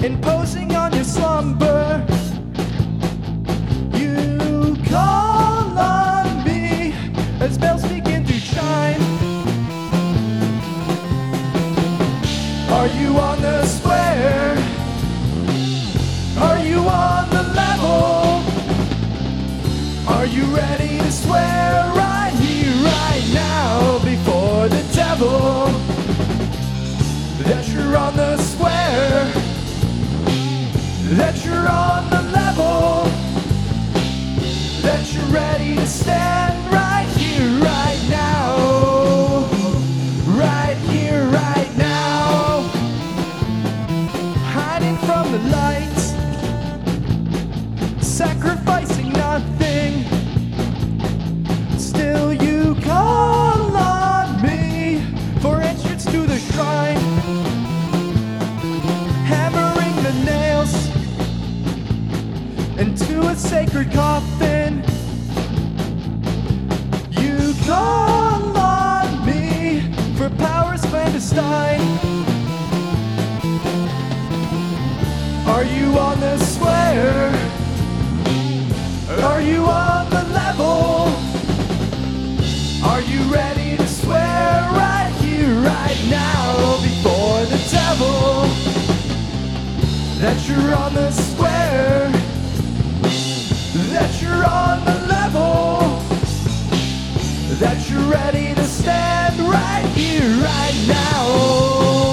imposing on your slumber. You call on me as bells begin to chime. Are you on the square? Are you on the level? Are you ready to swear right here, right now, before the devil, that you're on the square, that you're on the level, that you're ready to stand right here, right now, right here, right now, hiding from the lights, sacrificing nothing. Still you call on me for entrance to the shrine, hammering the nails into a sacred coffin. You call on me for powers clandestine. Are you on the square? Are you on the level? Are you ready to swear right here, right now, before the devil, that you're on the square, that you're on the level, that you're ready to stand right here, right now?